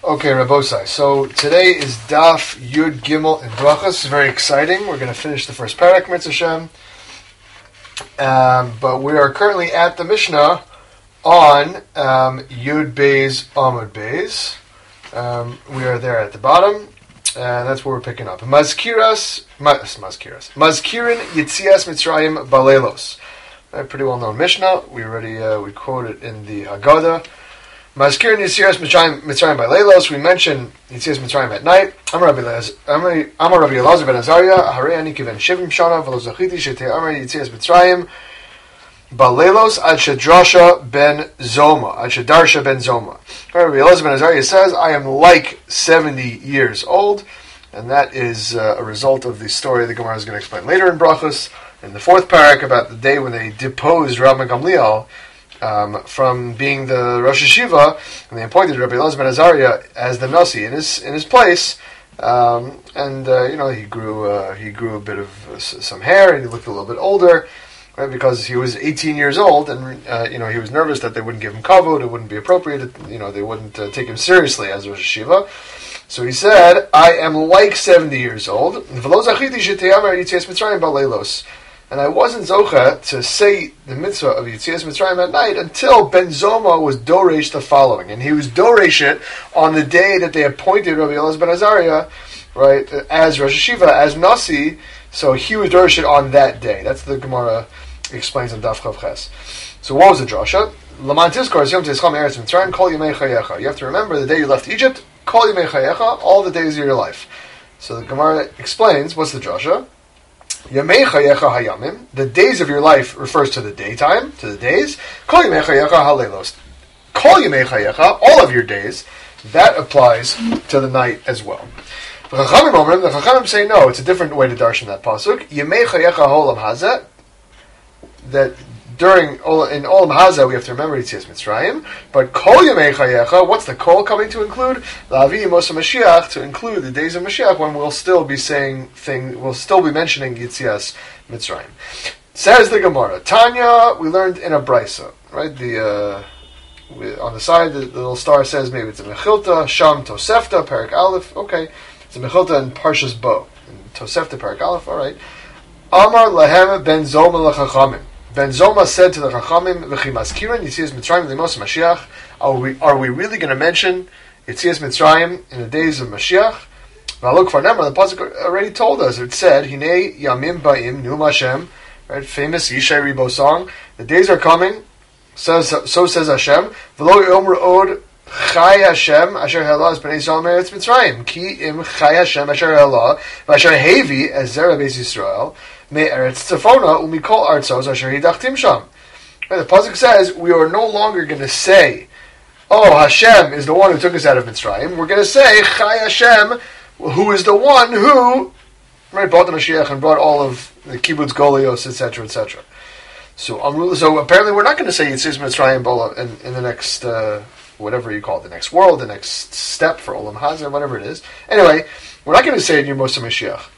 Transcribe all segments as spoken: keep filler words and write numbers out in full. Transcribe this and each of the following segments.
Okay, Rabosai. So today is Daf Yud Gimel in Brachos. It's very exciting. We're going to finish the first parak, Mitzvah Shem. Um, but we are currently at the Mishnah on um, Yud Beis Amud Beis. Um, we are there at the bottom, and that's where we're picking up. Mazkiras, Maz, Mazkiras, Mazkirin Yitzias Mitzrayim Balelos. A pretty well-known Mishnah. We already uh, we quote it in the Haggadah. Mazkirin Yitzias Mitzrayim Balelos. We mentioned Yitzias Mitzrayim at night. Amar Rabbi Elazar ben Azariah. Harei ani kiven shivim shana v'lo zachiti shetei Amar Yitzias Mitzrayim Balelos ad shedrasha ben Zoma. Ad shedarsha ben Zoma. Rabbi Elazar ben Azariah says, I am like seventy years old. And that is uh, a result of the story the Gemara is going to explain later in Brachos, in the fourth parak, about the day when they deposed Rabbi Gamliel um, from being the Rosh Hashiva, and they appointed Rabbi Elazar ben Azariah as the Nasi in his in his place. Um, and uh, you know he grew uh, he grew a bit of uh, some hair, and he looked a little bit older, right? Because he was eighteen years old, and uh, you know he was nervous that they wouldn't give him kavod, it wouldn't be appropriate, you know they wouldn't uh, take him seriously as Rosh Hashiva. So he said, I am like seventy years old, and I wasn't zocha to say the mitzvah of Yitzias Mitzrayim at night until Ben Zoma was doresh the following. And he was doresh it on the day that they appointed Rabbi Elazar ben Azariah, right, as Rosh Hashiva, as Nasi, so he was doresh it on that day. That's the Gemara explains in Daf Chav Ches. So what was the drasha? You have to remember the day you left Egypt, Kol Yimei Chayecha, all the days of your life. So the Gemara explains, what's the drasha? Yemei Chayecha Hayamim, the days of your life refers to the daytime, to the days. Kol Yimei Chayecha Halelos. Kol Yimei Chayecha, all of your days, that applies to the night as well. The Chachamim Omrim, the Chachamim say no, it's a different way to darshan that pasuk. Yemei Chayecha Holam Hazeh, that during in Olam Hazeh we have to remember Yitzias Mitzrayim, but Kol Yemei Chayecha, what's the Kol coming to include? La'avi Yemos Mashiach, to include the days of Mashiach, when we'll still be saying thing, we'll still be mentioning Yitzias Mitzrayim. Says the Gemara, Tanya, we learned in a brisa, right? The uh, we, on the side, the, the little star says maybe it's a Mechilta, Sham Tosefta, Parak Aleph. Okay, it's a Mechilta in Parshas Bo, and Tosefta, Parak Aleph. All right. Amar Lahem Ben Zoma L'Chachamim. Ben Zoma said to the Chachamim, "V'chi Mazkirin Yitzias Mitzrayim L'Mos Mashiach." Are we are we really going to mention Yitzias Mitzrayim in the days of Mashiach? Now look for number. The pasuk already told us. It said, "Hinei Yamim Ba'im Num Hashem." Right, famous Yishai Ribo song. The days are coming. Says so says Hashem. V'lo Yomer Od Chai Hashem Asher Hela Es Bnei Yisrael Meretz Mitzrayim Ki Im Chai Hashem Asher Hela V'Asher Hevi Ez Zera Beis Yisrael Me Eretz Tzafona Umikol Artzos Asher Hidachtim Sham. The pasuk says we are no longer going to say, "Oh, Hashem is the one who took us out of Mitzrayim." We're going to say, "Chai Hashem," who is the one who right brought the Mashiach and brought all of the kibbutz Golios, et cetera, et cetera. So, um, so apparently, we're not going to say Yitzias Mitzrayim in, in the next. Uh, whatever you call it, the next world, the next step for Olam Hazeh, whatever it is. Anyway, we're not going to say it in Yemos Mashiach.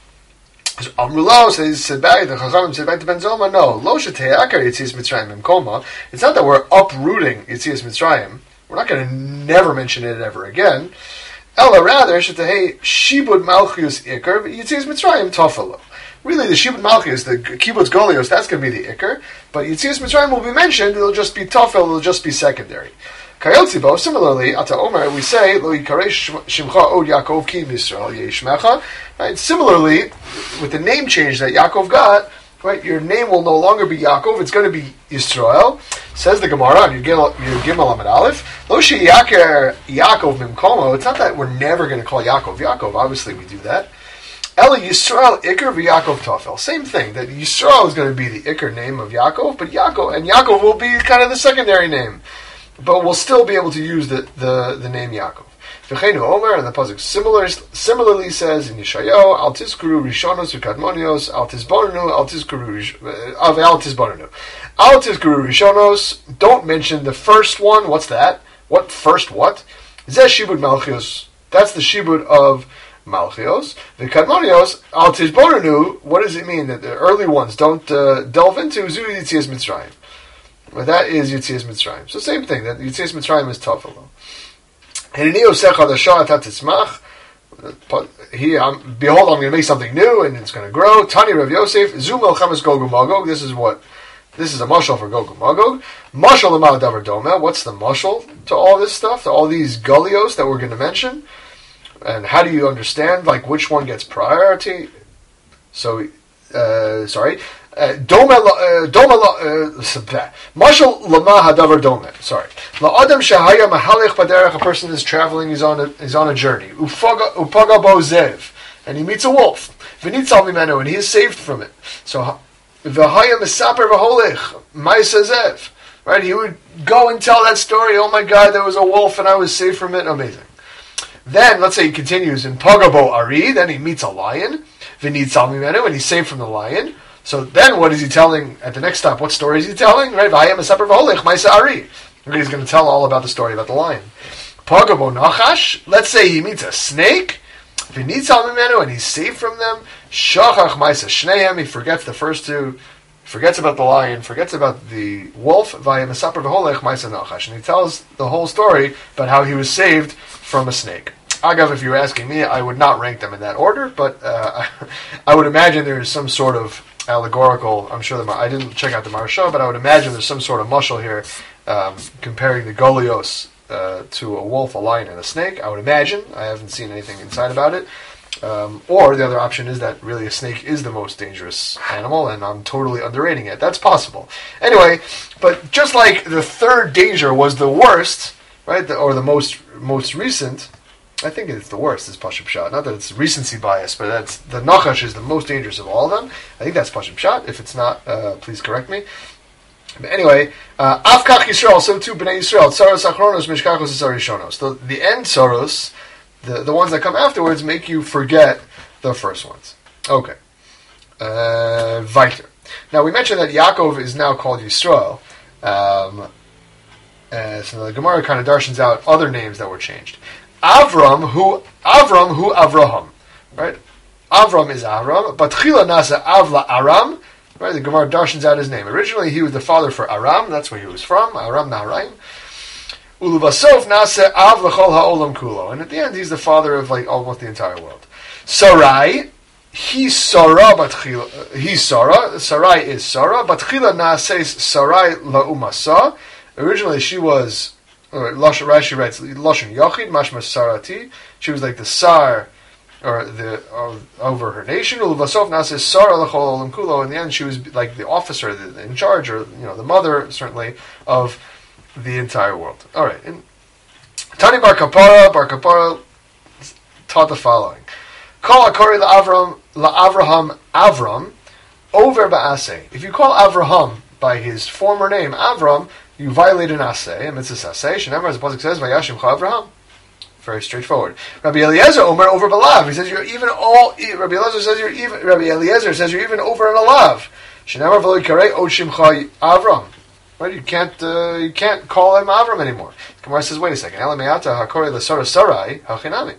So Amrulo said back, the Chachamim said back to Ben Zoma, no, Lo Sheteyakar Yitzias Mitzrayim in Koma. It's not that we're uprooting Yitzias Mitzrayim. We're not going to never mention it ever again. Ella, rather, Shetehei Shibud Malchus Iker, Yitzias Mitzrayim Tofalo. Really, the Shibud Malchus, the Kibbutz Golios, that's going to be the Iker. But Yitzias Mitzrayim will be mentioned, it'll just be Tofel, it'll just be secondary. Kayotzibo, similarly, Ata Omer, we say, Lo Yikaresh Shimcha Od Yaakov Ki Yisrael Yeshmecha. Right? Similarly, with the name change that Yaakov got, right, your name will no longer be Yaakov, it's going to be Yisrael. Says the Gemara on Yud Gimel Amud Aleph, Lo Sheyaker Yaakov Mimkomo. It's not that we're never going to call Yaakov Yaakov, obviously we do that. Ela Yisrael Iker v'Yaakov Tafel. Same thing, that Yisrael is going to be the Iker name of Yaakov, but Yaakov, and Yaakov will be kind of the secondary name. But we'll still be able to use the, the, the name Yaakov. V'cheinu Omer, and the pasuk similar, similarly says in Yeshayahu, Al tizkuru rishonos v'kadmonios, al tizborenu, al tizkuru al tizborenu. Al tizkuru rishonos, don't mention the first one. What's that? What first what? Zeh shibud malchios. That's the shibud of Malchios. The Kadmonios, Al Tizborenu, what does it mean? That the early ones don't uh, delve into Zu Yitzias Mitzrayim. Well, that is Yitzias Mitzrayim. So same thing, that Yitzias Mitzrayim is Tafelo. He, um, behold, I'm going to make something new, and it's going to grow. Tani Rav Yosef, Zumel Chamas Gog Magog. This is what, this is a mashal for Gog Magog. Mashal L'mal Davar Doma. What's the mashal to all this stuff, to all these gulios that we're going to mention? And how do you understand, like, which one gets priority? So, uh, sorry. Doma, Doma, Mashal Lama Hadavar Doma. Sorry. La'adam Shahaya Mahalech Baderech. A person is traveling, he's on a, he's on a journey. Upaga Bo Zev. And he meets a wolf. V'nitzal Mimenu, and he is saved from it. So, V'haya Mesaper V'holech. Ma'isa Zev. Right? He would go and tell that story. Oh my God, there was a wolf and I was saved from it. Amazing. Then, let's say he continues in Pagabo Ari, then he meets a lion. V'nitzal Mimenu, and he's saved from the lion. So then what is he telling at the next stop? What story is he telling? Right? V'haya Mesaper V'holech. Ma'isa Ari. He's going to tell all about the story about the lion. Pagabo Nachash. Let's say he meets a snake. V'nitzal Mimenu, and he's saved from them. Shachach Ma'isa Shneim. He forgets the first two. Forgets about the lion. Forgets about the wolf. V'haya Mesaper V'holech Ma'isa Nachash. And he tells the whole story about how he was saved from a snake. Agav, if you were asking me, I would not rank them in that order, but uh, I would imagine there is some sort of allegorical. I'm sure the, I didn't check out the Maharsha, but I would imagine there's some sort of mushal here. Um, comparing the Golios uh, to a wolf, a lion, and a snake. I would imagine. I haven't seen anything inside about it. Um, or the other option is that really a snake is the most dangerous animal, and I'm totally underrating it. That's possible. Anyway, but just like the third danger was the worst, right, the, or the most most recent, I think it's the worst, is Pashut Pshat. Not that it's recency bias, but that's the Nachash is the most dangerous of all of them. I think that's Pashut Pshat. If it's not, uh, please correct me. But anyway, Afkach Yisrael, so too Bnei Yisrael, Tsaros Achronos, Mishkachos, Tsarishonos. The, the end Tsaros, the, the ones that come afterwards, make you forget the first ones. Okay. Uh, Weiter. Now, we mentioned that Yaakov is now called Yisrael. Um, uh, so the Gemara kind of darshans out other names that were changed. Avram, who, Avram, who Avraham. Right? Avram is Avram, but Chila Nasa Avla Aram. Right, the Gemara darshans out his name. Originally, he was the father for Aram. That's where he was from. Aram Naharaim. Uluvasov Nase Av L'chol Ha'olam Kulo. And at the end, he's the father of like almost the entire world. Sarai, he's Sarah, but Chila, he's Sarah. Sarai is Sarah, but Chila Nases Sarai La'umasa. Originally, she was. Or Rashi writes Lashon Yachid Mashma Sarati. She was like the Sar. Or the uh, over her nation. Ulvasov Nasis Sara L'chol Olam Kulo. In the end, she was like the officer the, in charge, or you know, the mother certainly of the entire world. All right. And Tani Bar Kapara, Bar Kapara taught the following: Call Akori LaAvram LaAvraham Avram over Ba'aseh. If you call Avraham by his former name Avram, you violate an aseh, a mitzvah aseh. Shenemar, as the pasuk says, Vayashimcha Avraham. Very straightforward. Rabbi Eliezer Omer over Balav. He says you're even all. Rabbi Eliezer says you're even. Rabbi Eliezer says you're even over an alav. Shenemar v'lo yikarei od shimcha Avram. Right? You can't. Uh, you can't call him Avram anymore. The Gemara says, wait a second. Ela me'ata hakori l'sara sarai hachinami.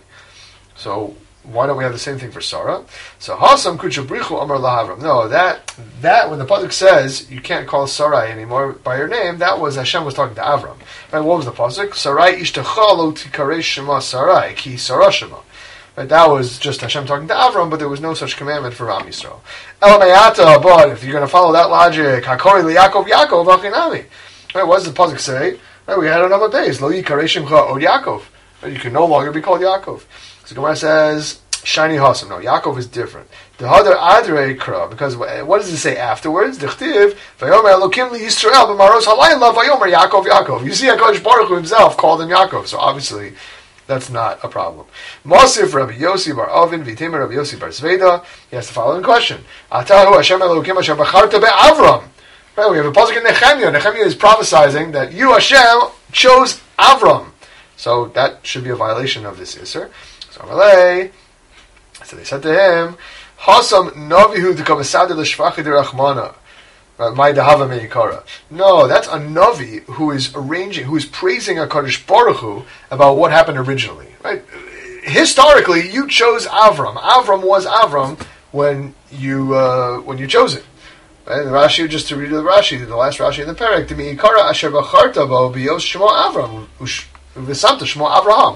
So why don't we have the same thing for Sarah? So Hasam kuchabrichu Amar lahavram. No, that that when the pasuk says you can't call Sarai anymore by her name, that was Hashem was talking to Avram. Right? What was the pasuk? Sarai ishtacha lo tikarei shema Sarai ki Sarah shema. Right? That was just Hashem talking to Avram, but there was no such commandment for Am Yisrael. Elamayata, but if you're going to follow that logic, hakori liYaakov Yaakov achinami. Right? What does the pasuk say? Right? We had another base. Lo yikarei shemcha od Yaakov. Right? You can no longer be called Yaakov. So Gemara says, Shiny Hasam. No, Yaakov is different. The Hadar Adrei Kra, because what does it say afterwards? Dechtiv, Vayomer Elokim li Yisrael b'maros halayla Vayomer Yaakov Yaakov. You see, HaKadosh Baruch Hu himself called him Yaakov, so obviously that's not a problem. Mosif Rabbi Yossi bar Avin v'Timer Rabbi Yossi bar Zveda. He has the following question: Atahu Hashem Elokim Asher b'charta be'Avram. Right, we have a pasuk in Nehemiah. Nehemiah is prophesying that you Hashem chose Avram, so that should be a violation of this Isser. So Amalei. So they said to him, Hasam Navihu to Kabasada Lishvachi de Rachmana. My Dahava Meikara. No, that's a Navi who is arranging, who is praising HaKadosh Baruch Hu about what happened originally. Right? Historically, you chose Avram. Avram was Avram when you uh, when you chose it. Right? The Rashi, just to read the Rashi, the last Rashi in the Perek, to Meikara Asher Bacharta Bo Bios Shmo Avram Visamta Shmo Avraham.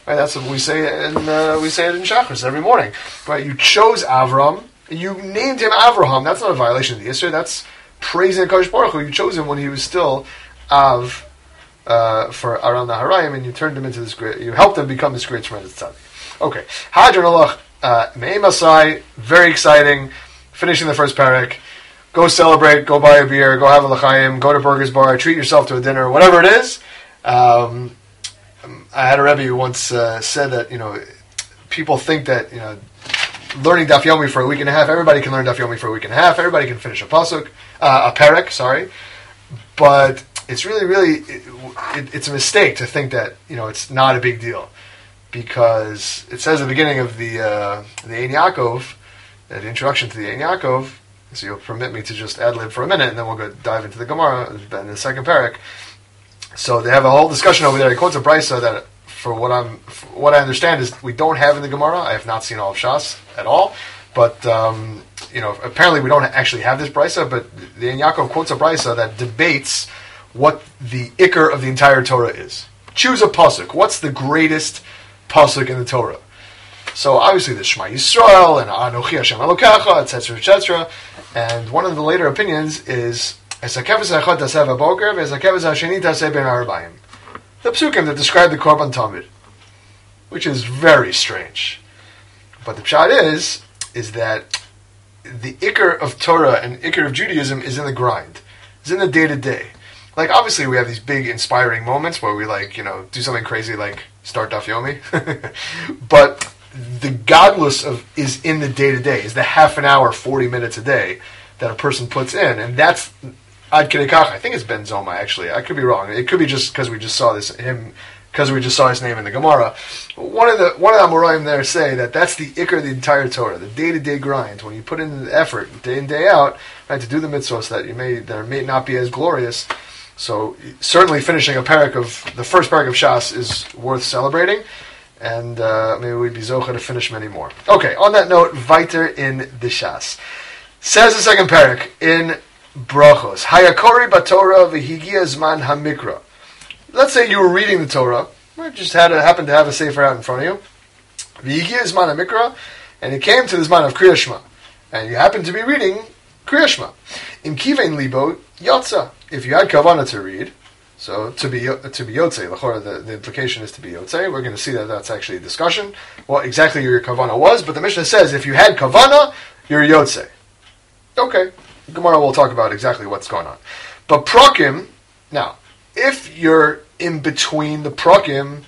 Right? That's what we say in uh, we say it in Shachris every morning. Right? You chose Avram, you named him Avraham. That's not a violation of the Yisr. That's praising Kadosh Baruch Hu. You chose him when he was still Av uh, for Aram Naharayim, and you turned him into this great. You helped him become this great Shemad Tzaddik. Okay, Hadron Alach Me'im Asai, very exciting. Finishing the first parak. Go celebrate, go buy a beer, go have a l'chaim, go to Burger's Bar, treat yourself to a dinner, whatever it is. Um, I had a Rebbe who once uh, said that, you know, people think that, you know, learning Daf Yomi for a week and a half, everybody can learn Daf Yomi for a week and a half, everybody can finish a pasuk, uh, a parak, sorry, but it's really, really, it, it, it's a mistake to think that, you know, it's not a big deal, because it says at the beginning of the, uh, the Ein Yaakov, the introduction to the Ein Yaakov, so you'll permit me to just ad-lib for a minute, and then we'll go dive into the Gemara in the second parak. So they have a whole discussion over there. He quotes a brisa that, for what I'm, for what I understand, is we don't have in the Gemara. I have not seen all of Shas at all, but um, you know, apparently we don't actually have this brisa. But the Ein Yaakov quotes a brisa that debates what the ikar of the entire Torah is. Choose a pasuk. What's the greatest pasuk in the Torah? So obviously there's Shema Yisrael and Anochi Hashem Elokecha, et cetera, et cetera. And one of the later opinions is the psukim that describe the Korban Tamid, which is very strange. But the pshat is is that the ikar of Torah and ikar of Judaism is in the grind, is in the day to day. Like obviously we have these big inspiring moments where we like you know do something crazy like start Daf Yomi, but the godless of is in the day to day, is the half an hour, forty minutes a day that a person puts in, and that's Ad Kedei Kach. I think it's Ben Zoma actually. I could be wrong. It could be just because we just saw this him because we just saw his name in the Gemara. One of the one of the Amoraim there say that that's the ikar of the entire Torah, the day to day grind. When you put in the effort day in day out, right, to do the mitzvahs that you may that may not be as glorious. So certainly finishing a parak of the first parak of Shas is worth celebrating. And uh, maybe we'd be zocha to finish many more. Okay, on that note, weiter in the Shas. Says the second parak in Brachos, Hayakori b'Torah v'higia zman hamikra. Let's say you were reading the Torah, you just had a, happened to have a sefer out in front of you, v'higia zman hamikra, and it came to the zman of Kriya Shema, and you happened to be reading Kriya Shema. In kivein libo yotza. If you had kavanah to read, so to be to be yotzei, l'chora, the, the implication is to be yotzei. We're going to see that that's actually a discussion, what exactly your kavanah was, but the Mishnah says if you had kavanah, you're yotzei. Okay, Gemara will talk about exactly what's going on. But prakim, now, if you're in between the prakim,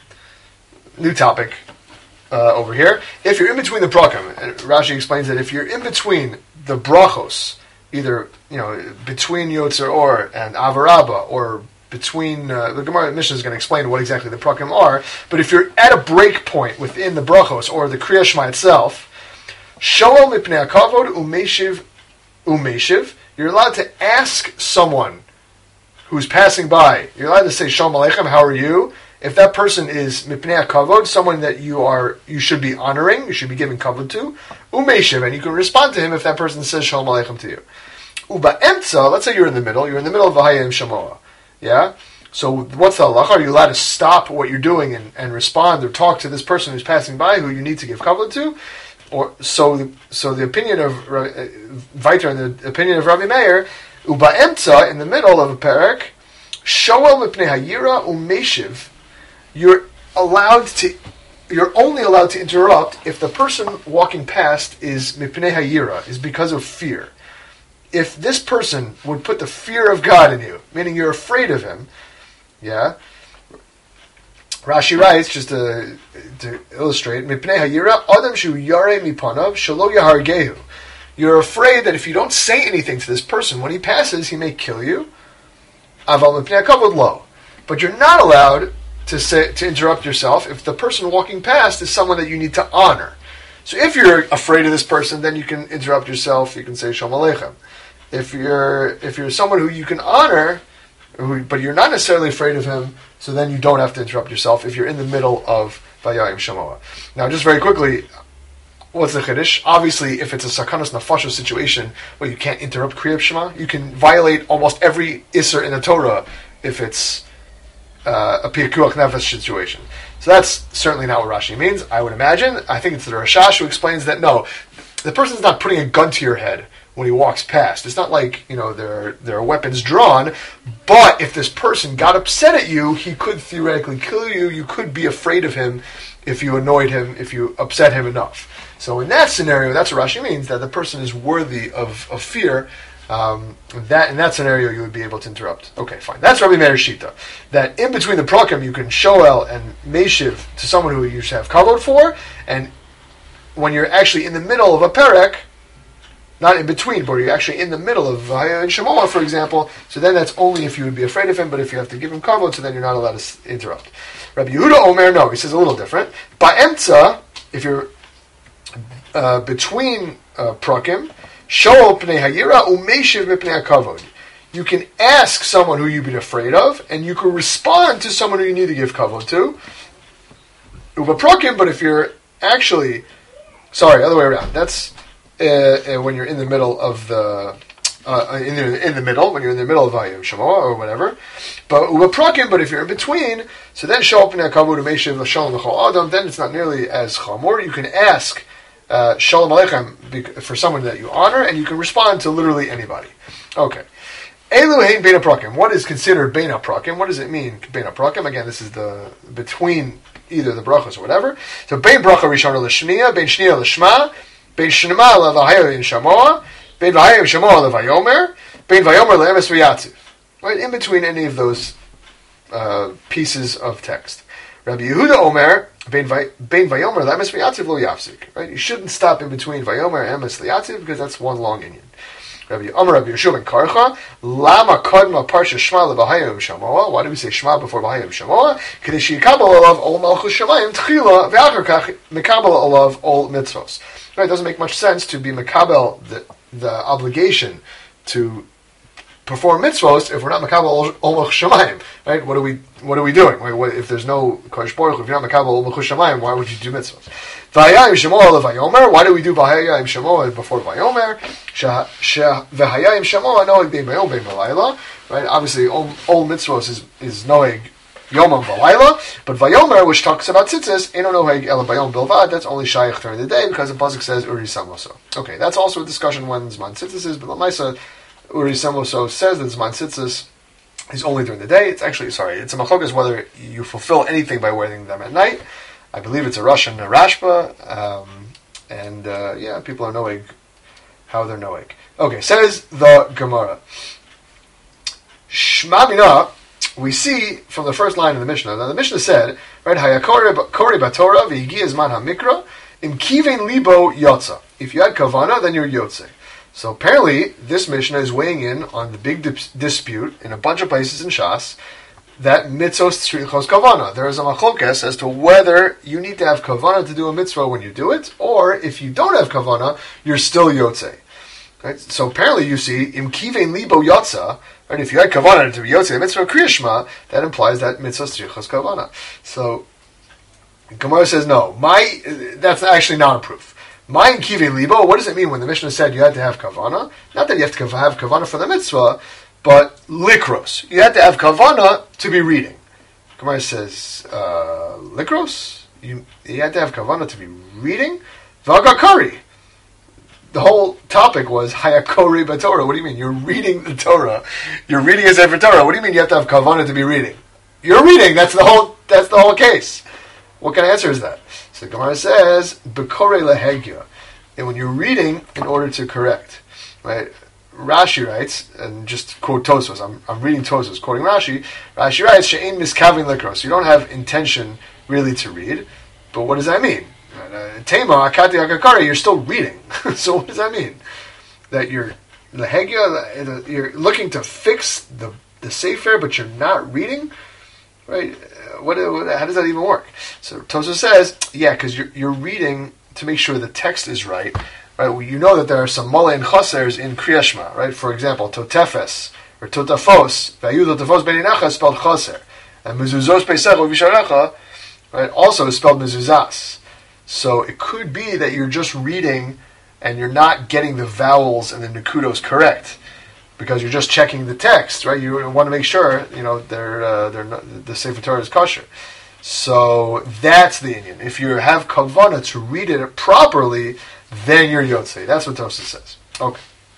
new topic uh, over here, if you're in between the prakim, and Rashi explains that if you're in between the brachos, either, you know, between Yotzer Or and Avarabba, or between, uh, the Gemara Mishnah is going to explain what exactly the prakim are, but if you're at a break point within the brachos, or the Kriya Shema itself, Shoel mipnei hakavod umeshiv umeshiv, you're allowed to ask someone who's passing by, you're allowed to say, Shalom Aleichem, how are you? If that person is mipnei hakavod, someone that you are, you should be honoring, you should be giving kavod to, umeshiv, and you can respond to him if that person says Shalom Aleichem to you. Uba emtza, let's say you're in the middle, you're in the middle of Vahayim Shamoa. Yeah? So what's the halacha? Are you allowed to stop what you're doing and, and respond or talk to this person who's passing by who you need to give kavod to? Or so the, so the opinion of uh, Weiter and the opinion of Rabbi Meir, Uba emtza, in the middle of a parak, Shoel mipnei hayira umeshiv, you're allowed to you're only allowed to interrupt if the person walking past is mipnei hayira, is because of fear. If this person would put the fear of God in you, meaning you're afraid of him, yeah. Rashi writes, just to, to illustrate, Mipnei hayira adam shu yarei mipanav shelo yahargehu. You're afraid that if you don't say anything to this person when he passes, he may kill you. Aval mipnei hakavod lo. But you're not allowed to say to interrupt yourself if the person walking past is someone that you need to honor. So if you're afraid of this person, then you can interrupt yourself. You can say Shalom Aleichem. If you're if you're someone who you can honor, who, but you're not necessarily afraid of him, so then you don't have to interrupt yourself if you're in the middle of Vayayim Shamoa. Now, just very quickly, what's the chiddush? Obviously, if it's a sakanos nafasho situation where you can't interrupt Kriyat Shema, you can violate almost every iser in the Torah if it's uh, a pikuach nefesh situation. So that's certainly not what Rashi means. I would imagine. I think it's the Rashash who explains that no, the person's not putting a gun to your head when he walks past. It's not like, you know, there, there are weapons drawn, but if this person got upset at you, he could theoretically kill you. You could be afraid of him if you annoyed him, if you upset him enough. So in that scenario, that's what Rashi means, that the person is worthy of, of fear. Um, that in that scenario, you would be able to interrupt. Okay, fine. That's Rabbi Meir Shita. That in between the prakim, you can shoel and meshiv to someone who you should have kavod for, and when you're actually in the middle of a perek, not in between, but you're actually in the middle of Vahaya and Shemoah, for example, so then that's only if you would be afraid of him, but if you have to give him kavod, so then you're not allowed to interrupt. Rabbi Yehuda Omer, no, he says a little different. Ba'emtza, if you're uh, between uh, prakim, shoel pnei hayira umeshiv mipnei hakavod. You can ask someone who you've been afraid of, and you can respond to someone who you need to give kavod to. Uba prakim, but if you're actually, sorry, other way around. That's uh, uh, when you're in the middle of the, uh, in the in the middle when you're in the middle of Vayim Shemoah or whatever. But uba prakim, but if you're in between, so then shoel pnei hakavod umeshiv l'shalom l'chol adam. Then it's not nearly as chamor. You can ask uh, shalom aleichem for someone that you honor, and you can respond to literally anybody. Okay. Elu hein bein haprakim. What is considered bein haprakim? What does it mean, bein haprakim? Again, this is the between either the brachos or whatever. So bein bracha rishona l'shniya, bein shniya l'shma, bein shnima l'vahaya v'shamoa, bein vahaya v'shamoa l'vayomer, bein vayomer l'emes v'yatziv. Right, in between any of those uh, pieces of text. Rabbi Yehuda Omer, bein vayomer l'emes v'yatziv lo yafzik. Right, you shouldn't stop in between vayomer and emes v'yatziv because that's one long inyan. Rabbi Amar Rabbi Yeshua ben Karcha, Lama Kadma Parsha Shema LeVahayim Shamoa. Why do we say Shema before Vahayim Shamoa? Kadesh Yikabel Olav Ol Malchus Shamayim Tchila Ve'achar Kach Mekabel Olav Ol Mitzvos. Right, it doesn't make much sense to be Mekabel the the obligation to perform mitzvos if we're not Mekabel Ol Malchus Shamayim. Right? What are we What are we doing? Wait, what, if there's no Kodesh Baruch, if you're not Mekabel Ol Malchus Shamayim, why would you do mitzvos? Vahayim Shamoa LeVayomer. Why do we do Vahayim Shamoa before Vayomer? V'hayayim shamoa noeg bein bayom bein balayla. Right, obviously, all, all mitzvos is is noeg yomam balayla, but vayomer, which talks about tzitzis, eno noeg ela bayom bilvad. That's only shayich during the day because the pasuk says uri samoso. Okay, that's also a discussion when zman tzitzis is, but the Lamaisa uri samoso says that zman tzitzis is only during the day. It's actually sorry, it's a machokas whether you fulfill anything by wearing them at night. I believe it's a Russian Rashba, um, and uh, yeah, people are noeg how they're noeg. Okay, says the Gemara. Shma mina, we see from the first line of the Mishnah. Now the Mishnah said, right, Hayakori batorah v'higi zman hamikra im kivein libo yotza. If you had kavana, then you're yotze. So apparently, this Mishnah is weighing in on the big dis- dispute in a bunch of places in Shas that mitzvos tzrichos kavana. There is a machlokes as to whether you need to have kavana to do a mitzvah when you do it, or if you don't have kavana, you're still yotze. Right? So apparently you see, im kivein libo yotza, right? If you had kavana to be yotze, the mitzvah kriyashma, that implies that mitzvah strichos kavana. So, Gemara says, no, my, that's actually not a proof. My im kivein libo, what does it mean when the Mishnah said you had to have kavana? Not that you have to have kavana for the mitzvah, but likros. You had to have kavana to be reading. Gemara says, uh, likros? You, you had to have kavana to be reading? Vagakari. The whole topic was Hayakori B'Torah. What do you mean? You're reading the Torah. You're reading a Sefer Torah. What do you mean you have to have kavanah to be reading? You're reading. That's the whole. That's the whole case. What kind of answer is that? So Gemara says B'Korei Lehegya, and when you're reading in order to correct, right? Rashi writes, and just quote Tosfos. I'm I'm reading Tosfos, quoting Rashi. Rashi writes She'ein miskavin likros. You don't have intention really to read, but what does that mean? Tema akati akakari, you're still reading. So what does that mean? That you're the hegya, you're looking to fix the the sefer, but you're not reading, right? What, what how does that even work? So Tosfos says, yeah, because you're you're reading to make sure the text is right. Right? Well, you know that there are some mole and chasers in Kriyas Shema, right? For example, totefes or totafos, vayu totafos beinacha is spelled chaser, and mezuzos peisach uvisharecha, right? Also is spelled mezuzas. So it could be that you're just reading and you're not getting the vowels and the nekudos correct. because you're just checking the text, right? You want to make sure, you know, they're, uh, they're not, the Sefer Torah is kosher. So that's the inyan. If you have kavanah to read it properly, then you're yotzei. That's what Tosfos says. Okay.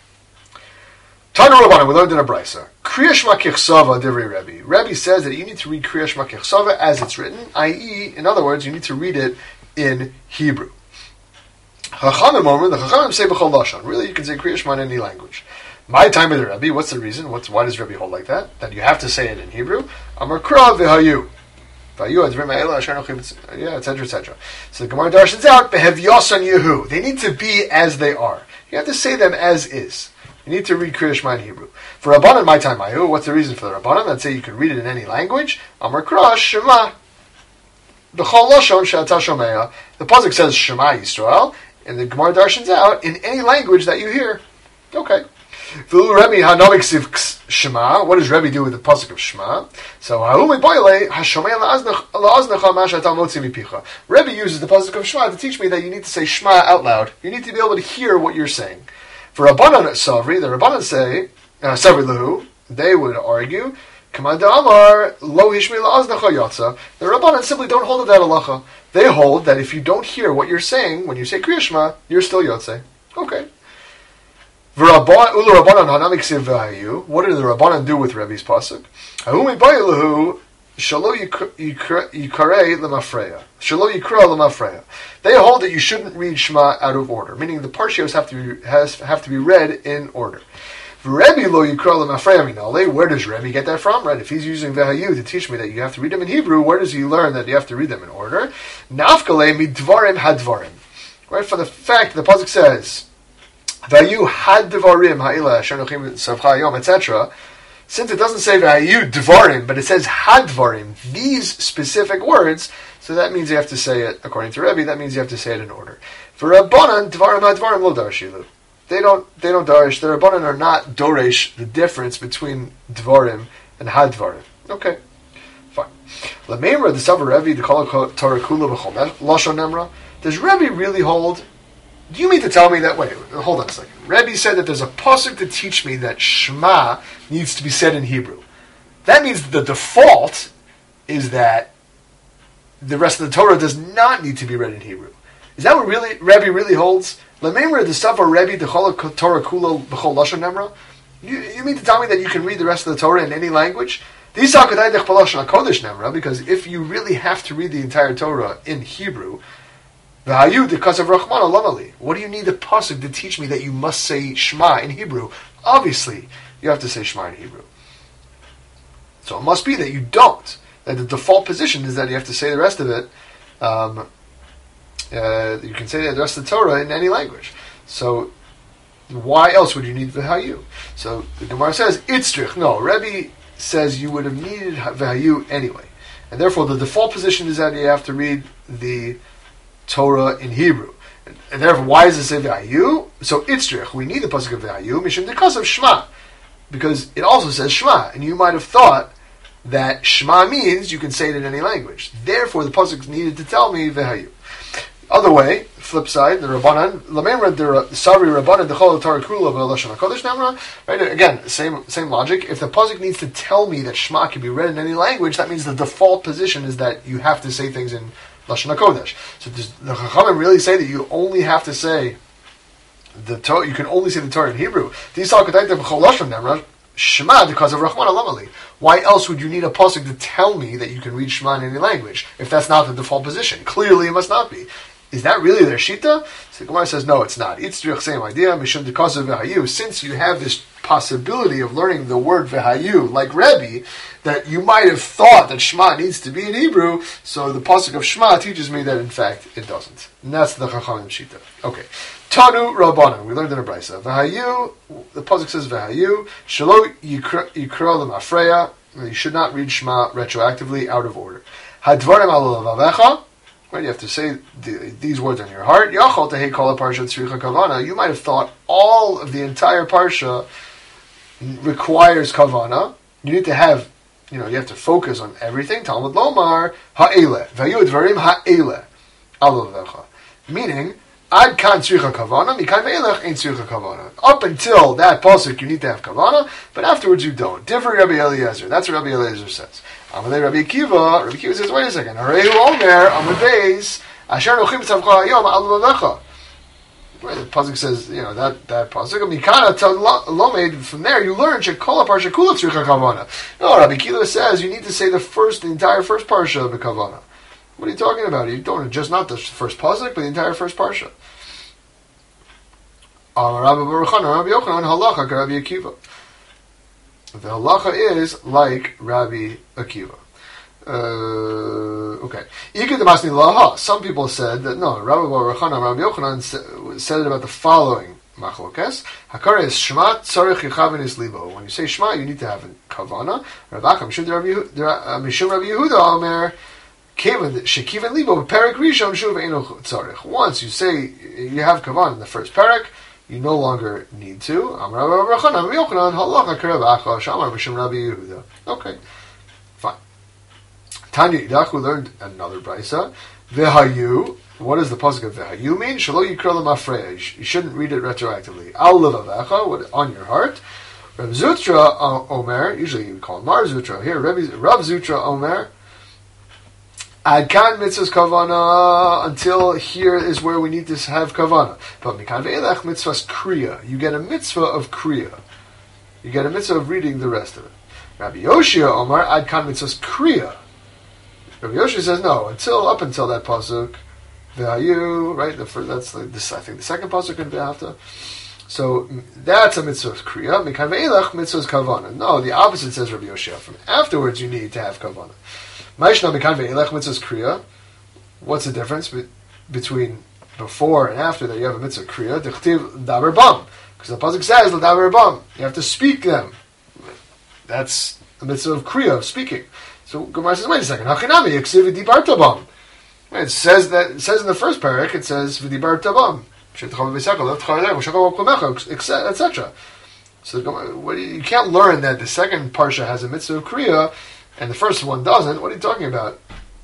Tanu Rabbanan, we learned in a brisa. Kriya Shema Kichsava Divrei Rebbe. Rebbe says that you need to read Kriya Shema Kichsava as it's written, that is, in other words, you need to read it in Hebrew. Chachamim Omer, the Chachamim say b'chol lashon. Really, you can say Kriya Shema in any language. My time of the Rebbe, what's the reason? What's, why does Rebbe hold like that? That you have to say it in Hebrew. Amar Kra v'hayu. V'hayu advrim ha'ela asher nochim, yeah, et cetera, et cetera. So the Gemara darshans out, behev yosan yehu. They need to be as they are. You have to say them as is. You need to read Kriya Shema in Hebrew. For Rabbanan, my time, Mayu, what's the reason for the Rabbanan? Let's say you can read it in any language. Amar Kra Shema. B'chol lashon she'ata shomea. The pasuk says Shema Yisrael, and the Gemara darshans out in any language that you hear. Okay. V'lu Rebbe hanovik siv Shema. What does Rebbe do with the pasuk of Shema? So ha'umei boile hashomea la'aznecha ma she'ata motzi mipicha. Rebbe uses the pasuk of Shema to teach me that you need to say Shema out loud. You need to be able to hear what you're saying. For Rabbanan Savri, the Rabbanan say, uh, Savri Lahu, they would argue, Kamanda Amar, Lo Hishmi La'aznecha Yatza. The Rabbanan simply don't hold that halacha. They hold that if you don't hear what you're saying, when you say Kriya Shema, you're still Yotzei. Okay. What did the Rabbanan do with Rebbe's pasuk? Ha'umi Ba'ilahu, Shalo Yikarei Lemafreya. Shalo Yikra Lemafreya. They hold that you shouldn't read Shema out of order, meaning the parshios have to be has have to be read in order. Rebbe lo Yikra Lemafreya minale. Where does Rebbe get that from? Right? If he's using Vehayu to teach me that you have to read them in Hebrew, where does he learn that you have to read them in order? Nafkale midvarim hadvarim. Right? For the fact the pasuk says Vayu hadvarim ha'ila shanochim savcha yom et cetera. Since it doesn't say Vayu Dvarim, but it says Hadvarim, these specific words, so that means you have to say it, according to Rebbe, that means you have to say it in order. For Rabbanan, Dvarim Hadvarim lo darshilu. They don't, they don't darish, the Rabbanan are not doresh the difference between Dvarim and Hadvarim. Okay, fine. Lameimra, the Savar Rebbe, the Kol Torah Kula B'chol Lashon Nemra, does Rebbe really hold? Do you mean to tell me that, wait, hold on a second. Rebbe said that there's a pasuk to teach me that Shema needs to be said in Hebrew. That means the default is that the rest of the Torah does not need to be read in Hebrew. Is that what really Rebbe really holds? L'meimer the stuff of Rebbe the Torah Kula B'chol Lashon Nemra? You you mean to tell me that you can read the rest of the Torah in any language? Because if you really have to read the entire Torah in Hebrew, because of Rahman Alamali, what do you need the pasuk to teach me that you must say Shema in Hebrew? Obviously, you have to say Shema in Hebrew. So it must be that you don't. That the default position is that you have to say the rest of it. Um, uh, you can say the rest of the Torah in any language. So why else would you need V'hayu? So the Gemara says Itzrich. No, Rebbe says you would have needed V'hayu anyway, and therefore the default position is that you have to read the Torah in Hebrew. And, and therefore, why does it say V'hayu? So Itzrich, we need the pasuk of V'hayu, Mishum because of Shema. Because it also says Shema, and you might have thought that Shema means you can say it in any language. Therefore, the pasuk needed to tell me V'hayu. Other way, flip side, the Rabbanan, Lamemra, the Savri Rabbanan, the Chol Torah Kula V'Lashon HaKodesh Nemra, right? Again, same same logic. If the pasuk needs to tell me that Shema can be read in any language, that means the default position is that you have to say things in Lashon HaKodesh. So does the Chachamim really say that you only have to say the Torah, you can only say the Torah in Hebrew? Shema because of Rahman Alamali. Why else would you need a pasuk to tell me that you can read Shema in any language if that's not the default position? Clearly it must not be. Is that really their shita? So Gemara says, no, it's not. Itzrich, same idea. Mishum because of V'hayu. Since you have this possibility of learning the word V'hayu, like Rebbe, that you might have thought that Shema needs to be in Hebrew, so the pasuk of Shema teaches me that in fact it doesn't. And that's the Chachamim shita. Okay. Tanu Rabbanan. We learned in a brisa. V'hayu, the pasuk says V'hayu, Shalo Yikra L'Mafreya. You should not read Shema retroactively out of order. Hadvarim al lavavecha. Right, you have to say the, these words on your heart. Yachol tehei kol parsha tzricha kavana. You might have thought all of the entire parsha requires kavana. You need to have, you know, you have to focus on everything. Talmud lomar ha'ele v'hayu dvarim ha'ele alavecha. Meaning, Ad kan tzricha kavana, mikan ve'elech ain't tzricha kavana. Up until that pasuk, you need to have kavana, but afterwards you don't. Different Rabbi Eliezer. That's what Rabbi Eliezer says. Amalei Rabbi Akiva. Rabbi Akiva says, wait a second. Harehu Omer Amadeis Asher Nochim Tzavcha Hayom Al Lavavecha. The pasuk says, you know, that that pasuk. Mikana tel lomed. From there, you learn shekola parsha kula tzricha kavana. No, Rabbi Akiva says you need to say the first, the entire first parsha of the kavana. What are you talking about? You don't just not the first pasuk, but the entire first parsha. Rabbi Baruch Rabbi Yochanan halacha Rabbi Akiva. The halacha is like Rabbi Akiva. Uh, okay. Some people said that no. Rabbi Baruch and Rabbi Yochanan said it about the following machlokes. Hakara is Shema tzarich yichavin is libo. When you say Shema, you need to have a kavana. Rabbi Acham Mishum Rabbi Yehuda Omer. Shekivan libo perik rishon shuv eino tzarich. Once you say you have kavan in the first parak, you no longer need to. Amar Rabbi Yochanan, Rabbi Yochanan, halacha k'Rabbi Acha, Shamar b'Shem Rabbi Yehuda. Okay, fine. Tanya Yidach, who learned another brisa. V'hayu. What does the pasuk of v'hayu mean? Shelo yikra l'mafreya. You shouldn't read it retroactively. Al levavecha, on your heart. Rav Zutra Omer. Usually you call him Mar Zutra. Here, Rav Zutra Omer. Ad kan mitzvahs kavana, until here is where we need to have kavana. But mikan ve'elech mitzvahs kriya. You get a mitzvah of kriya. You get a mitzvah of reading the rest of it. Rabbi Yoshia Omar, ad kan mitzvahs kriya. Rabbi Yoshia says no, until, up until that pasuk, ve'hayu, right, the first, that's like this, I think the second pasuk in ve'hafta. So that's a mitzvah of kriya. Mikan ve'elech mitzvahs kavana. No, the opposite says Rabbi Yoshia. From afterwards you need to have kavana. What's the difference be- between before and after that you have a mitzvah kriya? Dichtiv daber bam. Because the pasuk says daber bam. You have to speak them. That's a mitzvah of kriya, of speaking. So Gemara says, wait a second. Hachinami yiksiv v'dibarta bam. It says that, it says in the first parak, it says v'dibarta bam. et cetera. So you can't learn that the second parsha has a mitzvah of kriya and the first one doesn't. What are you talking about?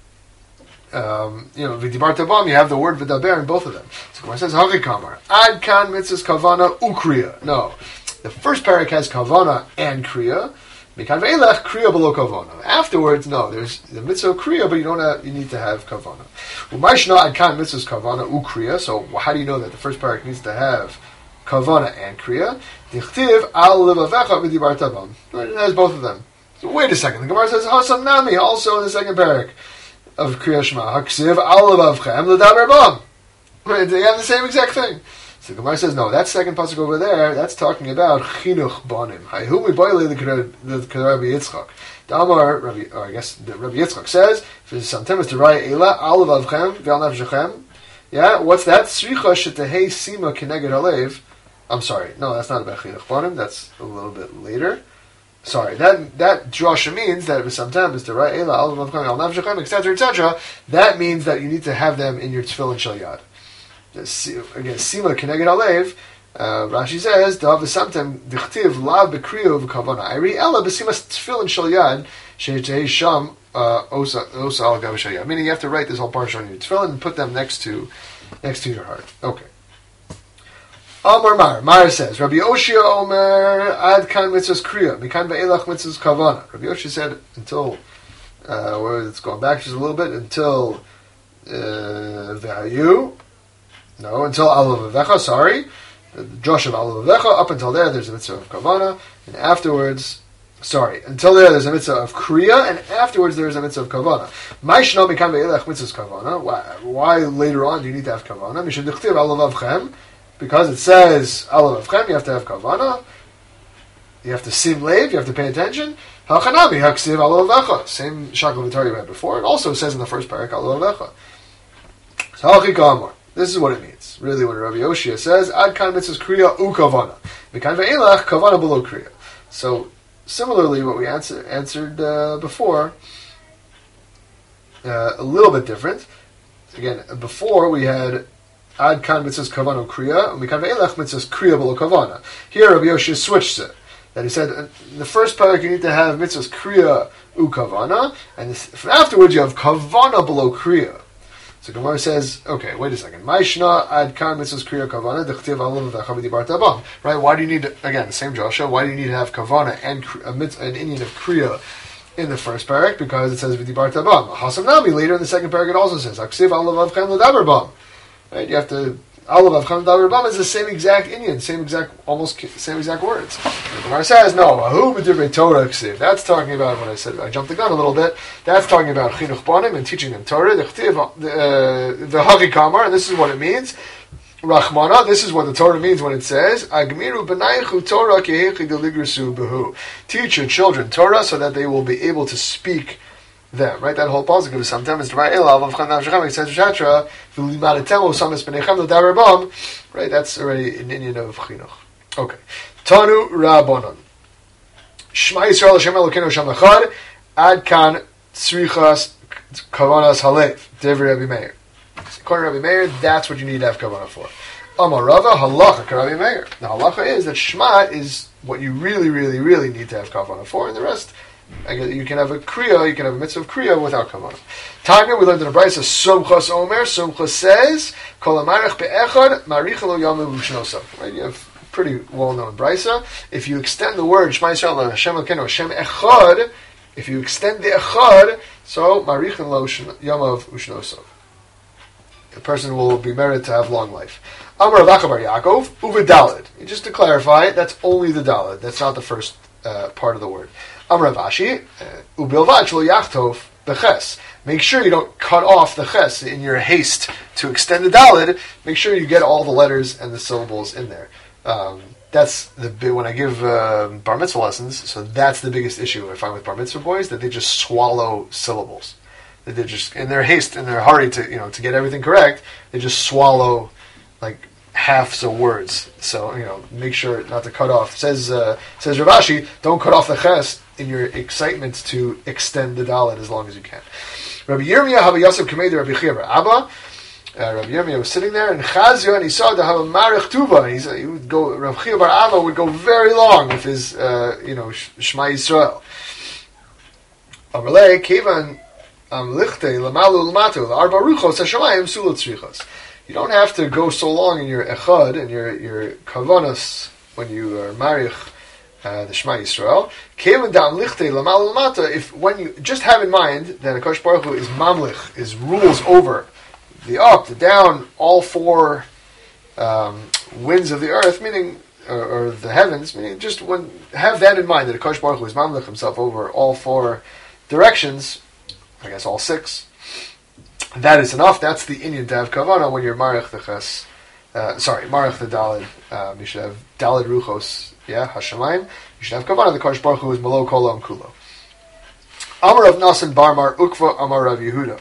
Um, you know, v'dibar tabam, you have the word v'daber in both of them. So Gemara says, Hagi kamar, ad kan mitzvahs kavana ukriya. No. The first parak has kavana and kriya. Mikan ve'elech, kriya below kavana. Afterwards, no, there's the mitzvah of kriya, but you don't have, you need to have kavana. Umayshna ad kan mitzvahs kavana ukriya. So how do you know that the first parak needs to have kavana and kriya? Dichtiv al levavecha v'dibar tabam. It has both of them. So wait a second. The Gemara says Hasam Nami, also in the second parak of Kriya Shema. Haksiv al levavchem l'daber bam. Right, they have the same exact thing. So the Gemara says no. That second pasuk over there, that's talking about chinuch banim. Hayhu miboyle the Rabbi Yitzchak. Damar Rabbi, or I guess the Rabbi Yitzchak says, sometimes to write Eila al levavchem v'al nafshechem. Yeah, what's that? Sricha shetehei sima keneged halev. I'm sorry. No, that's not about chinuch banim. That's a little bit later. Sorry, that that drasha means that sometimes the right ela al nafshechem et cetera et cetera. That means that you need to have them in your tefillin shel yad. Again, sima keneged alev. Rashi says dav v'samtem dichtiv lav bekriyu v'kavana. Iri ela b'simas tefillin shel yad sheitei sham osa osa al gav shel yad. Meaning you have to write this whole parsha on your tefillin and put them next to next to your heart. Okay. Amar Mar, Mar says, Rabbi Yoshia Omer, ad kan mitzvahs kriya, mikan ve'elach mitzvahs kavana. Rabbi Yoshia said, until, uh, where it's going back just a little bit, until, uh, ve'hayu, no, until alav sorry, the Josh of alav up until there, there's a mitzvah of kavana, and afterwards, sorry, until there, there's a mitzvah of kriya, and afterwards there's a mitzvah of kavana. Maishno mikan ve'elach mitzvahs kavana. Why, why later on do you need to have kavana? Mishad dichtiv alav because it says alav avchem, you have to have kavana, you have to sim leiv, you have to pay attention. Hachanami haksiv alav avecha, same shakal v'tar you had before. It also says in the first parak alav avecha. So hachi kamar. This is what it means. Really, when Rabbi Yoshia says ad kan mitzvahs kriya u kavana, mikan ve'elach kavana below kriya. So similarly, what we answer, answered uh, before, uh, a little bit different. Again, before we had ad kan mitzvahs kavana kriya, and mikan ve'elach mitzvahs kriya below kavana. Here, Rabbi Yoshia switched it. That he said, in the first parak you need to have mitzvahs kriya u kavana, and this, afterwards you have kavana below kriya. So Gemara says, okay, wait a second. Maishna ad kan mitzvahs kriya kavana dechtiv alav v'chav v'dibart abam. Right? Why do you need to, again the same Joshua? Why do you need to have kavana and a mitzvah, an Indian of kriya in the first parak? Because it says v'dibart abam. Hasam nami later in the second parak it also says aksiv alav avchem l'daber bam. Right? You have to. Alav avchem l'daber bam is the same exact Indian, same exact, almost same exact words. The Gemara says no. Ahu b'divrei Torah ksiv. That's talking about what I said. I jumped the gun a little bit. That's talking about chinuch banim and teaching them Torah. The hagi kamar, and this is what it means. Rachmana. This is what the Torah means when it says agmiru b'naichu Torah kehechi deligrusu behu. Teach your children Torah so that they will be able to speak them, right? That whole pasuk is sometimes right. Right, that's already an Indian of chinuch. Okay, Tanu Rabbanon. Shema Yisrael Hashem Elokeinu Hashem Echad. Ad kan tzrichas kavanas halev. Devrei Rabbi Meir. According to Rabbi Meir, that's what you need to have kavanah for. Amar Rava halacha k'Rabbi Meir. The halacha is that Shema is what you really, really, really need to have kavanah for, and the rest. You can have a kriya, you can have a mitzvah of kriya without kavanah. Tanya, we learned in the Brisa, Sumchas Omer, Sumchas says, Kol amarech be'echad, marich lo yamu v'shnosav. Right, you have pretty well-known Brisa. If you extend the word, Shema Yisrael, Hashem Elokeinu, Hashem Echad, if you extend the Echad, so marich lo yamav v'shnosav. The person will be merited to have long life. Amar Rav Bar Yaakov, uvedalid. Just to clarify, that's only the dalid. That's not the first uh, part of the word. Amar Vashi, ubilvad shelo yachtov beches. Make sure you don't cut off the ches in your haste to extend the dalid. Make sure you get all the letters and the syllables in there. Um, that's the big, when I give uh, bar mitzvah lessons. So that's the biggest issue I find with bar mitzvah boys, that they just swallow syllables. That they just, in their haste, in their hurry to you know to get everything correct, they just swallow like halves of words. So you know, make sure not to cut off. Says uh, says Rav Ashi, don't cut off the ches in your excitement to extend the dalet as long as you can. Rabbi Yirmiyah Haba Yosef Kamei Rabbi Chia Bar Abba. Uh, Rabbi Yirmiyah was sitting there, and Chazio, and he saw the Haba Marich Tuva, and he's, he would go. Rabbi Chia Bar Abba would go very long with his, uh, you know, Shema Yisrael. Amalei Kevan Amlichte Lamalu Lamatu Arba Ruchos Hashemayim Sulat Tzrichos. You don't have to go so long in your echad and your your kavanas when you are marich uh, the Shema Yisrael. Kevan dam lichte lamal lamata. If when you just have in mind that Hakadosh Baruch Hu is mamlich, is rules over the up, the down, all four um, winds of the earth, meaning or, or the heavens, meaning just when have that in mind that Hakadosh Baruch Hu is mamlich himself over all four directions. I guess all six. That is enough. That's the Indian to have kavanah when you're marich the ches. Uh, sorry, marich the dalid. Um, you should have dalid ruchos. Yeah, hashemayim. You should have kavanah. The Kodesh Baruch Hu is malo kolo and kulo. Amar of Nasan Barmar Ukva Amar Rav Yehuda.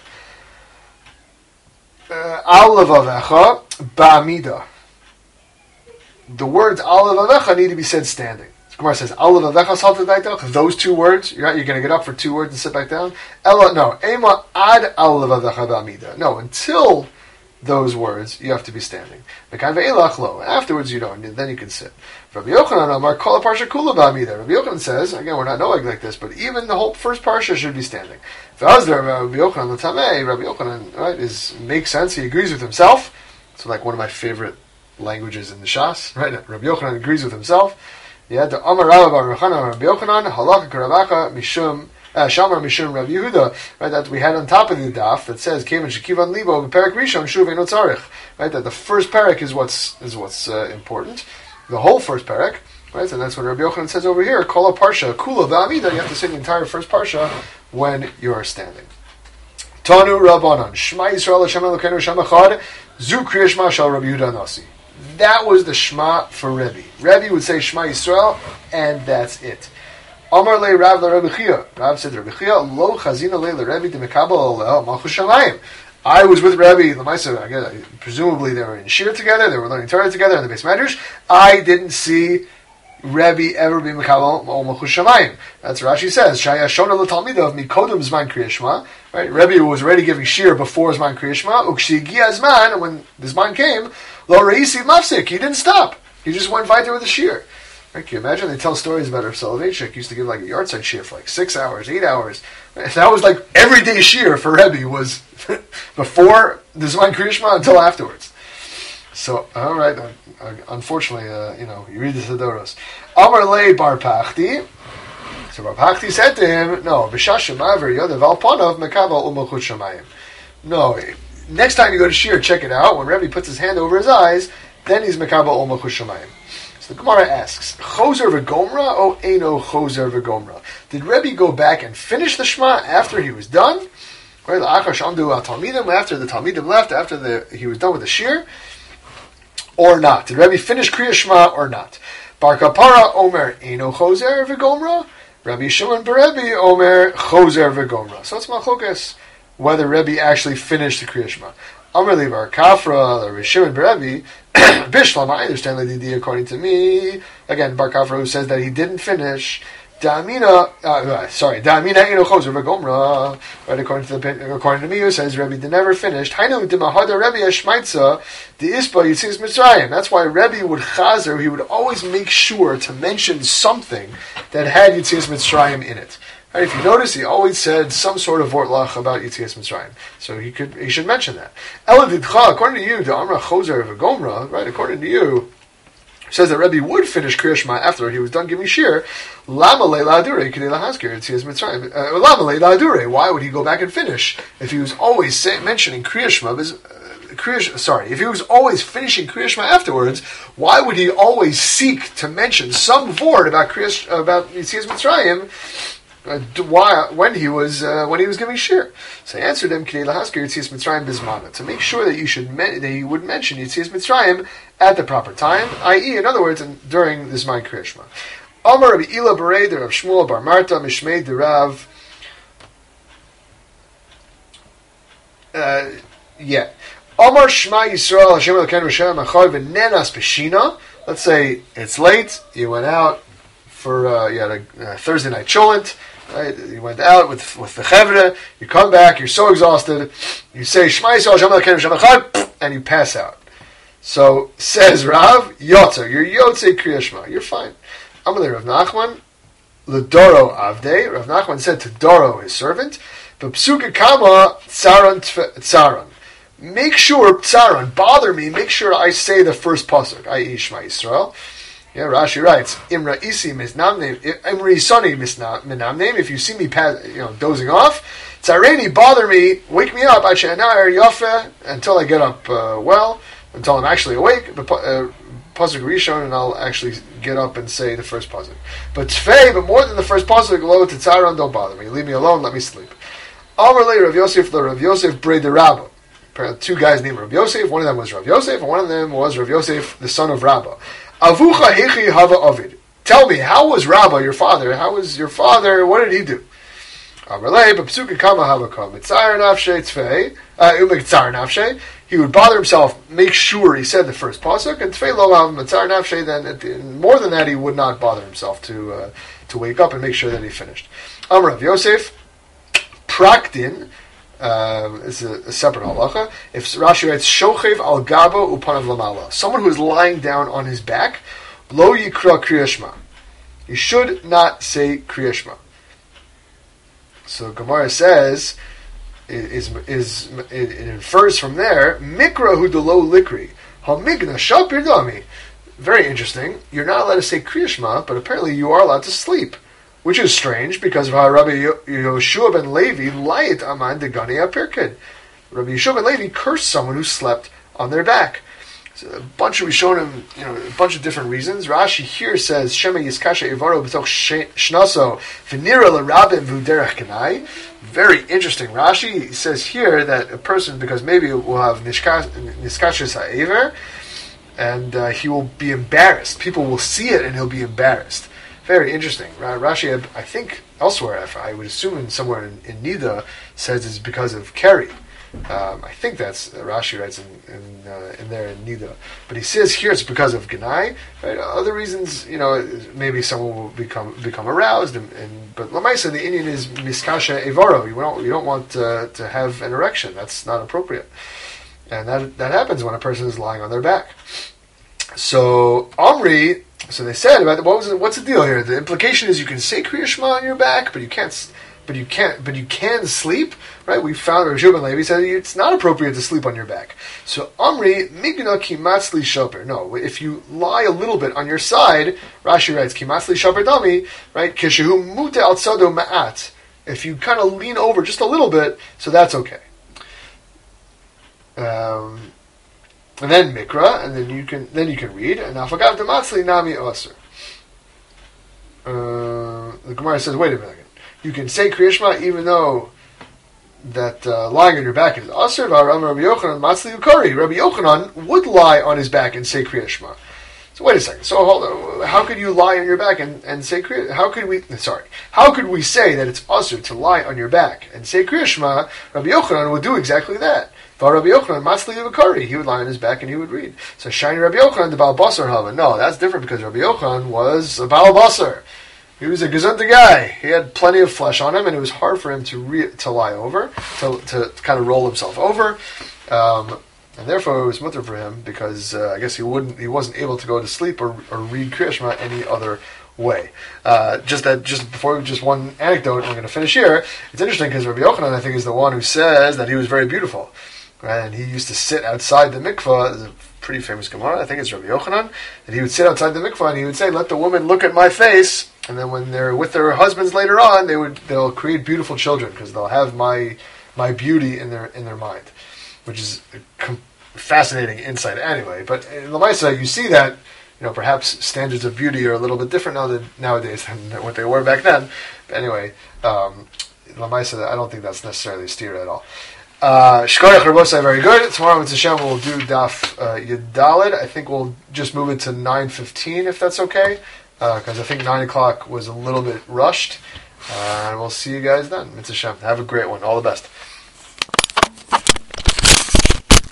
Al levavecha ba'amida. The words al levavecha need to be said standing. Gemara says, those two words, you're, you're going to get up for two words and sit back down? Ella, no, ema ad no, until those words, you have to be standing. Afterwards, you don't, then you can sit. Rabbi Yochanan Amar, call a parsha kula ba'amida. Rabbi Yochanan says, again, we're not knowing like this, but even the whole first parsha should be standing. Rabbi Yochanan l'tamei, Rabbi Yochanan, right, is, makes sense, he agrees with himself. It's like one of my favorite languages in the Shas, right? Rabbi Yochanan agrees with himself. Yeah, the Amar Rabba Bar Yochanan Rabbi Yochanan Halakha Karavacha Mishum Shamar Mishum Rabbi Yehuda, right? That we had on top of the daf that says Kevan Shekivan Libo Perak Rishon Shuv Eino Tzarich, right? That the first parak is what's is what's uh, important, the whole first parak, right? And that's what Rabbi Yochanan says over here. Kol Parsha Kula V'Amida. You have to say the entire first parsha when you are standing. Tanu Rabbanan Shema Yisrael Hashem Elokeinu Hashem Echad Zu Kriya Shema Shal Rabbi Yehuda Nasi. That was the Shema for Rebbe. Rebbe would say Shema Yisrael, and that's it. Amar le Rav le Rebbe Chia. Rav said Rebbe Chia, Lo chazina le le Rebbe de mekabel alel malchus shamayim. I was with Rebbe, Lamaisa, again, presumably they were in Shir together, they were learning Torah together in the Beis Medrash. I didn't see Rebbe ever be mekabel al malchus shamayim. That's what Rashi says. Shaya shona l'talmida of mikodem zman kriya shema. Right, Rebbe was already giving Shir before zman kriya shema. Ukshi giya zman, when the zman came, Lo reisi mafsik. He didn't stop. He just went weiter with the Shir. Right, can you imagine? They tell stories about Rav Soloveitchik used to give like a yard side shir for like six hours, eight hours. That was like everyday shir for Rebbe was before the Zman Kriya Shema until afterwards. So, all right, uh, uh, unfortunately, uh, you know, you read the Sidoros. Amar le Bar Pachti. So Bar Pachti said to him, no, B'shashem Aver Yodev Al Panav Mekabal U'Malchut Shamayim. No, next time you go to shir, check it out. When Rebbe puts his hand over his eyes, then he's Mekabal U'Malchut Shamayim. So the Gemara asks, Chozer v'Gomra o Eino Chozer v'Gomra? Did Rebbe go back and finish the Shema after he was done? Right, after the Talmidim left, after the, he was done with the shir? Or not? Did Rebbe finish Kriya Shema or not? Bar Kapara Omer Eino Chozer v'Gomra? Rabbi Shimon Berebi Omer Chozer v'Gomra. So it's Malchokas whether Rebbe actually finished the Kriya Shema. Amar li Bar Kafra, Rabbi Shimon Berebi, Bishlam, I understand the Didi according to me. Again, Bar Kafra who says that he didn't finish. Da'amina, uh, sorry, Da'amina Eino Chozer v'Gomra. Right, according to the, according to me, who says Rebbe did never finish. Hainu d'mahada Rebbe Hashmaitza the Ispa Yitzis Mitzrayim. That's why Rebbe would chazer. He would always make sure to mention something that had Yitzis Mitzrayim in it. Right, if you notice, he always said some sort of vortlach about Yitzias Mitzrayim, so he could he should mention that. Ela Vidcha, according to you, Da'amra Chozer v'Gomra. Right, according to you. Says that Rebbe would finish Kriya Shema after he was done giving shir. Lama leila adure k'nei lahaskir Yitzias Mitzrayim. Lama leila adure. Why would he go back and finish if he was always say, mentioning Kriya Shema? Uh, Kriya, sorry, if he was always finishing Kriya Shema afterwards, why would he always seek to mention some word about Kriya about Yitzias Mitzrayim? Uh, why, when he was uh, when he was giving shir? So I answered him k'nei lahaskir Yitzias Mitzrayim bizmana, to make sure that you should men- that he would mention Yitzias Mitzrayim at the proper time, that is, in other words, in, during this Zman Kriya Shema. Amar Rabbi Ila Berei de Rav Shmuel Bar Marta Mishmei de Rav. Uh, yeah. Amar Shema Yisrael Hashem Elokeinu Hashem Echad v'nenas b'shina. Let's say it's late. You went out for uh, you had a uh, Thursday night cholent. Right? You went out with with the chevra. You come back. You're so exhausted. You say Shema Yisrael Hashem Elokeinu Hashem Echad, and you pass out. So says Rav Yotzer, you're Yotze Kriya Shema. You're fine. Amalei Rav Nachman L'Doro Avdei. Rav Nachman said to Doro, his servant, but Psuka Kama Tzaron Tzaron. Make sure Tzaron bother me. Make sure I say the first pasuk, that is Shema Yisrael. Yeah, Rashi writes, Imra Isi Misnamneim, Imra Isani Misnamneim. If you see me, you know, dozing off, Tzareni, bother me, wake me up, until I get up uh, well, until I'm actually awake. But uh, pasuk Rishon, and I'll actually get up and say the first pasuk. But Tfei, but more than the first pasuk, lo Tzaron, don't bother me. Leave me alone. Let me sleep. Amar le Rav Yosef, the Rav Yosef Brei de Rabba. Apparently, two guys named Rav Yosef. One of them was Rav Yosef, and one of them was Rav Yosef, the son of Rabba. Avucha hechi hava Ovid. Tell me, how was Rabba, your father? How was your father? What did he do? He would bother himself, make sure he said the first pasuk, and tfei lo hav mitzar nafshe. Then, more than that, he would not bother himself to uh, to wake up and make sure that he finished. Amar Rav Yosef, praktin. Uh, it's a, a separate halacha. If Rashi writes shochev al gabo upanav lamala, someone who is lying down on his back, lo yikra kriya shema. You should not say kriya shema. So Gemara says, is is it, it infers from there, mikra hu delo likri hamigna shapir dami. Very interesting. You're not allowed to say kriya shema, but apparently you are allowed to sleep. Which is strange, because of how Rabbi Yeshua ben Levi layit aman degani apirkid. Rabbi Yeshua ben Levi cursed someone who slept on their back. So a bunch of Rishonim, you know, a bunch of different reasons. Rashi here says Shema Yiskasha Ivaro b'toch shnaso v'nira l'rabim v'uderech kanai. Very interesting. Rashi says here that a person, because maybe will have niskashis ha'ever, and uh, he will be embarrassed. People will see it, and he'll be embarrassed. Very interesting. Rashi, I think elsewhere, I would assume in somewhere in, in Nida, says it's because of Keri. Um, I think that's uh, Rashi writes in in, uh, in there in Nida, but he says here it's because of Ganai. Right? Other reasons, you know, maybe someone will become become aroused, and, and but Lamaisa, the Indian is miskasha evaro. You don't you don't want uh, to have an erection. That's not appropriate, and that that happens when a person is lying on their back. So Omri. So they said about what was it, what's the deal here? The implication is you can say Kriya Shema on your back, but you can't but you can't. But you can sleep, right? We found Rav Shua ben Levi said it's not appropriate to sleep on your back. So Amri migna kimatzli shoper. No, if you lie a little bit on your side, Rashi writes kimatzli shoper dami, right? Kishehu muta al tzado ma'at. If you kind of lean over just a little bit, so that's okay. Um, and then mikra, and then you can then you can read. And afagav dematzli nami osir. Uh, the Gemara says, wait a minute. You can say Kriya Shema even though that uh, lying on your back is asr. Rabbi Yochanan matzli ukari. Rabbi Yochanan would lie on his back and say Kriya Shema. So wait a second. So hold on. How could you lie on your back and, and say Kriya? How could we? Sorry. How could we say that it's asr to lie on your back and say Kriya Shema? Rabbi Yochanan would do exactly that. But Rabbi Yochanan matzli ukari. He would lie on his back and he would read. So shiny Rabbi Yochanan the Baal Basar Hava. No, that's different because Rabbi Yochanan was a Baal Basar. He was a gezunta guy. He had plenty of flesh on him, and it was hard for him to re- to lie over, to to kind of roll himself over, um, and therefore it was mutter for him because uh, I guess he wouldn't, he wasn't able to go to sleep or, or read Kriya Shema any other way. Uh, just that, just before, just one anecdote. I'm going to finish here. It's interesting because Rabbi Yochanan, I think, is the one who says that he was very beautiful, right? And he used to sit outside the mikvah. The pretty famous Gemara, I think it's Rabbi Yochanan, that he would sit outside the mikvah and he would say, "Let the woman look at my face." And then when they're with their husbands later on, they would they'll create beautiful children because they'll have my my beauty in their in their mind, which is a com- fascinating insight. Anyway, but in Lamaisa, you see that you know perhaps standards of beauty are a little bit different now than, nowadays than what they were back then. But anyway, um, Lamaisa, I don't think that's necessarily a steer at all. Uh, Shkoyach Rabosai, very good. Tomorrow, with Hashem, we'll do Daf uh, Yudalid. I think we'll just move it to nine fifteen if that's okay. Because uh, I think nine o'clock was a little bit rushed. Uh, and we'll see you guys then. Mitzvah Shem. Have a great one. All the best.